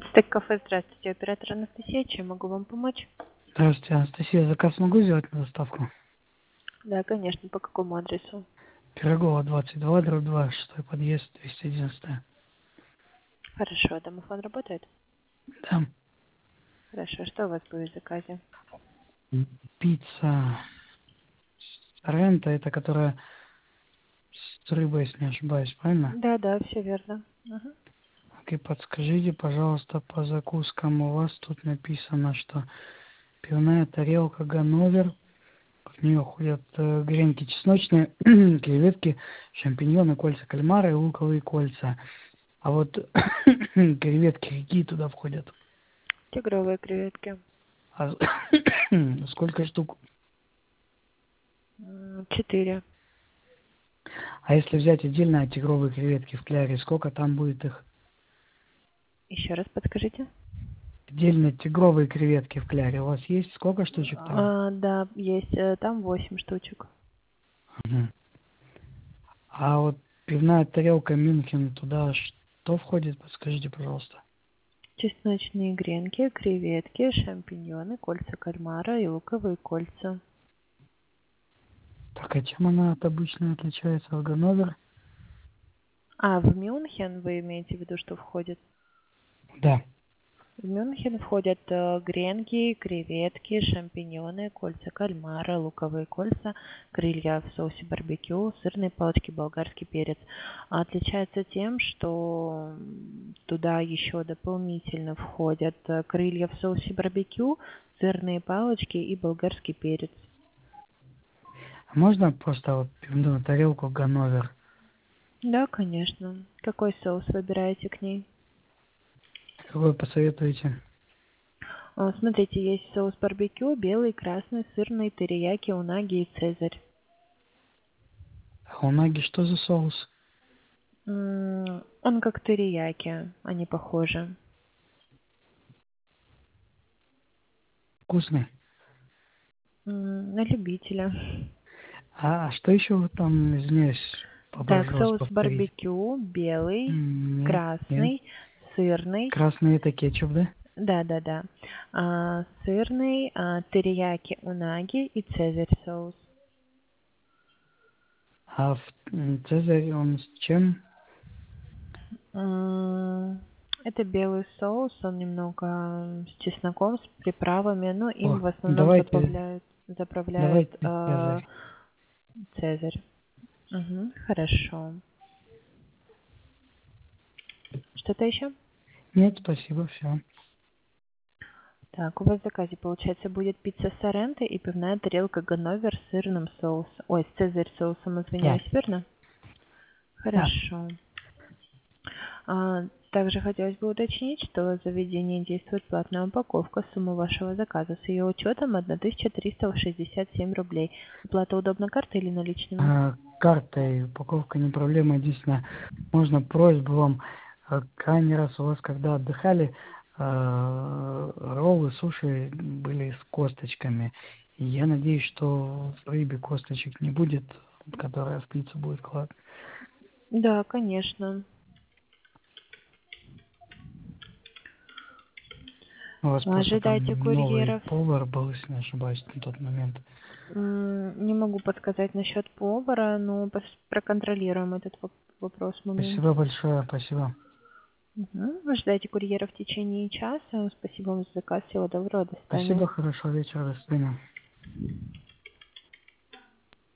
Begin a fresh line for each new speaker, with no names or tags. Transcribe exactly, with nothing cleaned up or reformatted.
Стейк кафе, здравствуйте, оператор Анастасия, чем могу вам помочь?
Здравствуйте, Анастасия. Заказ могу сделать на доставку?
Да, конечно, по какому адресу?
Пирогова, двадцать два, дробь два, шестой подъезд, двести одиннадцать.
Хорошо, домофон работает?
Да.
Хорошо, что у вас будет в заказе?
Пицца Рента, это которая с рыбой, если не ошибаюсь, правильно?
Да, да, все верно. Мгм.
Окей, подскажите, пожалуйста, по закускам. У вас тут написано, что пивная тарелка Ганновер, в нее ходят э, гренки чесночные, креветки, шампиньоны, кольца кальмара и луковые кольца. А вот креветки какие туда входят?
Тигровые креветки.
А сколько штук?
М, Четыре.
А если взять отдельно тигровые креветки в кляре, сколько там будет их?
Еще раз подскажите.
Отдельно тигровые креветки в кляре. У вас есть сколько штучек там?
А, да, есть, э, там восемь штучек.
Мгм. А вот пивная тарелка Мюнхен, туда что входит? Подскажите, пожалуйста.
Чесночные гренки, креветки, шампиньоны, кольца кальмара и луковые кольца.
Так, а чем она от обычной отличается от Ганновер?
А, в Мюнхен вы имеете в виду, что входит?
Да.
В Мюнхен входят э, гренки, креветки, шампиньоны, кольца кальмара, луковые кольца, крылья в соусе барбекю, сырные палочки, болгарский перец. А отличается тем, что м, туда еще дополнительно входят э, крылья в соусе барбекю, сырные палочки и болгарский перец.
А можно просто вот пивную тарелку Ганновер?
Да, конечно. Какой соус выбираете к ней?
Какой посоветуете?
А, Смотрите, есть соус барбекю, белый, красный, сырный, терияки, унаги и цезарь.
А у Наги что за соус?
М, Он как терияки, они похожи.
Вкусный.
М, На любителя.
А что еще вы там, извиняюсь,
Так,
попрошу вас
соус
повторить?
барбекю, белый,
М, Нет, нет.
красный, сырный.
Красный это кетчуп, да?
Да-да-да. А, Сырный, а, терияки, унаги и цезарь соус.
А в м, Цезарь он с чем?
М, Это белый соус, он немного с чесноком, с приправами, но им
О,
в основном
давайте,
заправляют, заправляют
давайте
а,
Цезарь.
цезарь. Мгм, хорошо. Что-то еще?
Нет, спасибо, все.
Так, у вас в заказе, получается, будет пицца Соренто и пивная тарелка Ганновер с сырным соусом. Ой, с цезарь соусом,
Да,
извиняюсь, верно?
да.
Хорошо. А, также хотелось бы уточнить, что в заведении действует платная упаковка. Сумма вашего заказа с ее учетом тысяча триста шестьдесят семь рублей. Оплата удобна картой или наличными?
А, картой упаковка не проблема. Единственное, можно просьбу вам, а, крайний раз у вас, когда отдыхали, а, роллы, суши были с косточками. И я надеюсь, что в рыбе косточек не будет, которая в пиццу будет класть.
Да, конечно.
У вас просто
Ожидайте
там новый
курьеров.
повар был, если не ошибаюсь, на тот момент.
М, Не могу подсказать насчет повара, но пос- проконтролируем этот воп- вопрос момент.
Спасибо большое, спасибо.
Мгм. Ожидайте курьера в течение часа. Спасибо вам за заказ. Всего доброго. До свидания.
Спасибо, хорошего вечера, до свидания.